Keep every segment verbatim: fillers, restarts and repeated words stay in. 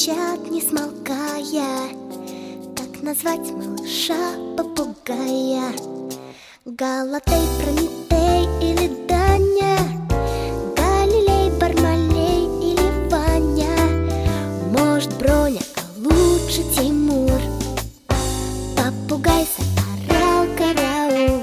кричат, не смолкая. Как назвать малыша-попугая? Галатей, Прометей или Даня? Галилей, Бармалей или Ваня? Может, Броня, а лучше Тимур? Попугай заорал караул.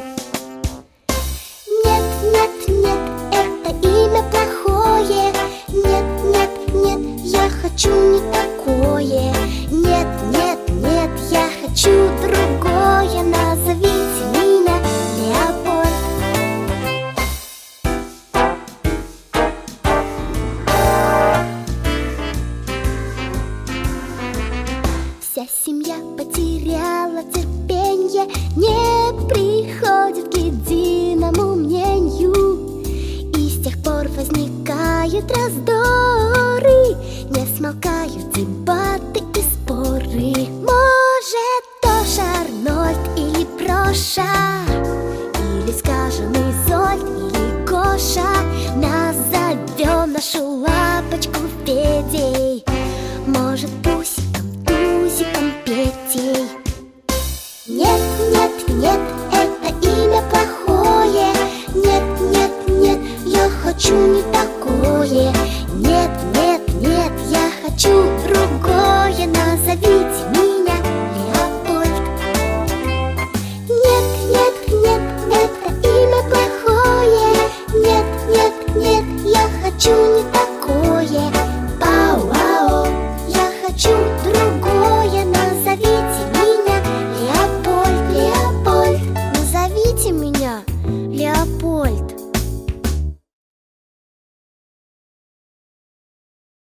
Нет, нет, нет, это имя плохое. Нет, нет, нет, я хочу не такое. Нет, нет, нет, я хочу другое. Назовите меня Леопольд. Вся семья потеряла терпенье, не приходит к единому мнению, и с тех пор возникают раздоры, не смолкают дебаты и споры. Может, тоже Арнольд или Проша, или, скажем, Изольд или Гоша. Назовем нашу лапочку Федей, может, Пусиком, Тузиком, Петей. Нет, нет, нет, это имя плохое. Нет, нет, нет, я хочу не такое. Нет, нет, нет, я хочу другое. Назовите меня Леопольд. Нет, нет, нет, это имя плохое. Нет, нет, нет, я хочу не такое. Пау-ау, я хочу